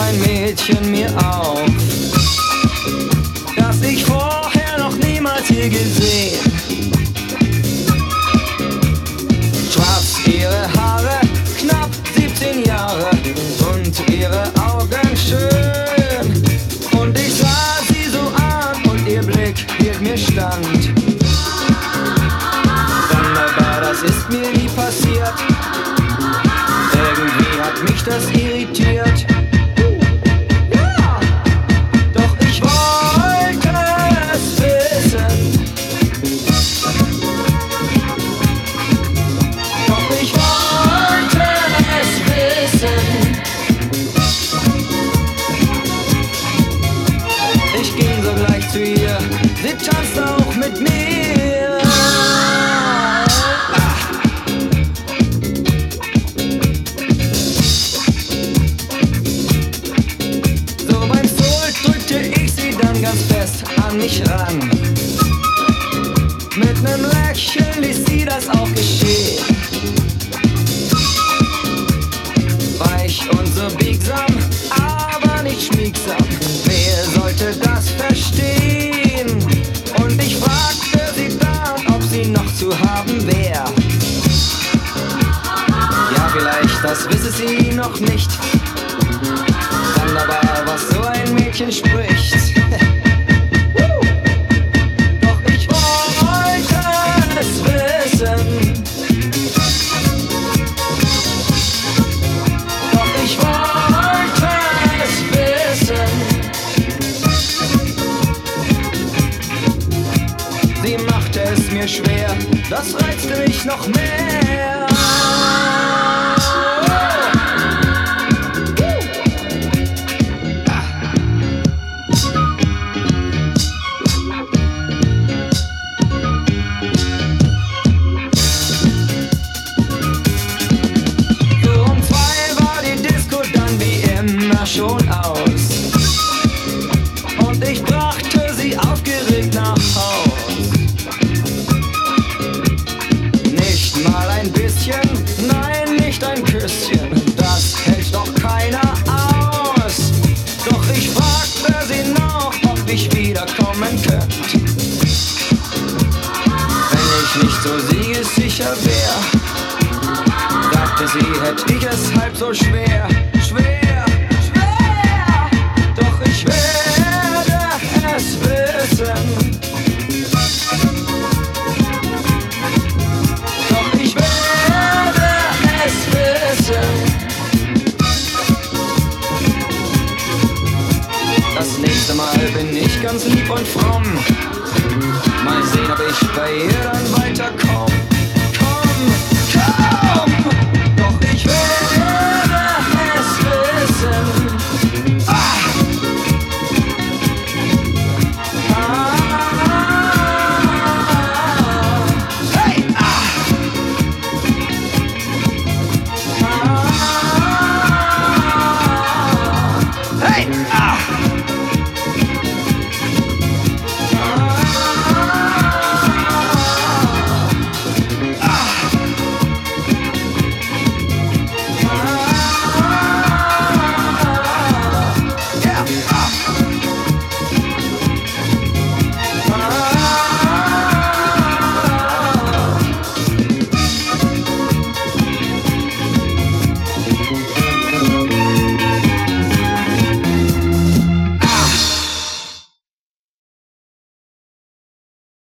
ein Mädchen mir auf, das ich vorher noch niemals hier gesehen. Schwarz ihre Haare, knapp 17 Jahre und ihre Augen schön. Und ich sah sie so an und ihr Blick hielt mir stand. Wunderbar, das ist mir nie passiert. Irgendwie hat mich das irritiert. Ja, doch ich wollte es wissen. Doch ich wollte es wissen. Ich ging sogleich zu ihr, sie tanzte auch mit mir. So beim Soul drückte ich sie dann ganz fest an mich ran. Mit nem Lächeln ließ sie das auch geschehen. Weich und so biegsam, aber nicht schmiegsam. Wer sollte das verstehen? Und ich fragte sie dann, ob sie noch zu haben wär. Ja, vielleicht, das wisse sie noch nicht. Wunderbar, was so ein Mädchen spricht. Doch ich wollte es wissen. Doch ich wollte es wissen. Sie machte es mir schwer, das reizte mich noch mehr. So um 2 war die Disco dann wie immer schon aus. Und ich brachte sie aufgeregt nach Haus. Nicht mal ein bisschen, nein, nicht ein Küsschen, das hält doch keiner aus. Doch ich fragte sie noch, ob ich wiederkommen könnt. Wenn ich nicht so siegessicher wär, sagte sie, hätt ich es halb so schwer. Schwer, schwer, doch ich werde es wissen. Doch ich werde es wissen. Das nächste Mal bin ich ganz lieb und fromm. Mal sehen, ob ich bei ihr dann weiterkomme.